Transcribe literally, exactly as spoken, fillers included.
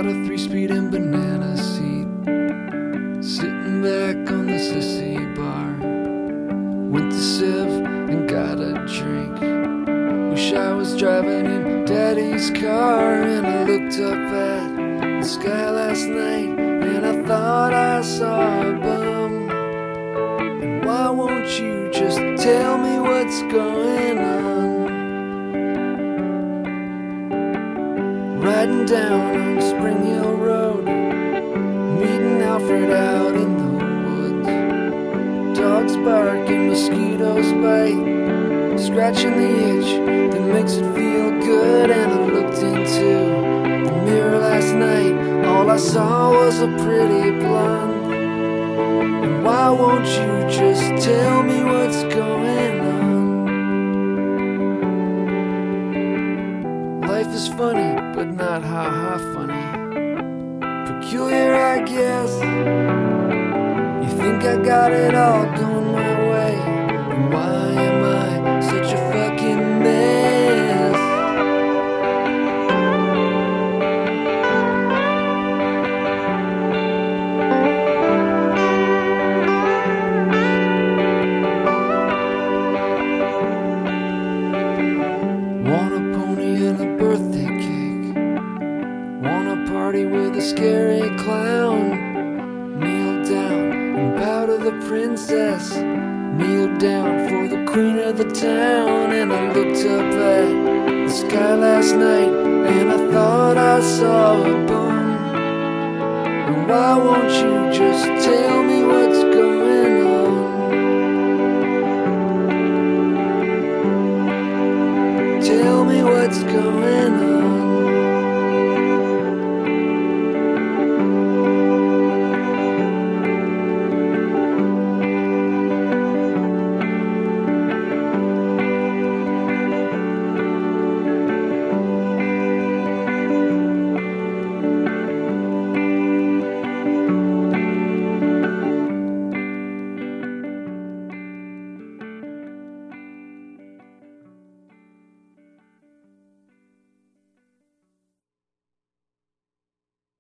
Got a three-speed and banana seat, sitting back on the sissy bar. Went to Civ and got a drink. Wish I was driving in Daddy's car. And I looked up at the sky last night, and I thought I saw a bum. And why won't you just tell me what's going on? Riding down on Spring Hill Road, meeting Alfred out in the woods. Dogs bark and mosquitoes bite, scratching the itch that makes it feel good. And I looked into the mirror last night, all I saw was a pretty blonde. And why won't you just tell me what's going on? Life is funny, but not ha-ha funny. Peculiar, I guess. You think I got it all going my way, and why am I such a fucking mess? Want a pony and a birthday cake, want a party with a scary clown. Kneel down and bow to the princess, kneel down for the queen of the town. And I looked up at the sky last night, and I thought I saw a bum. And why won't you just tell me what's going on? Tell me what's going on.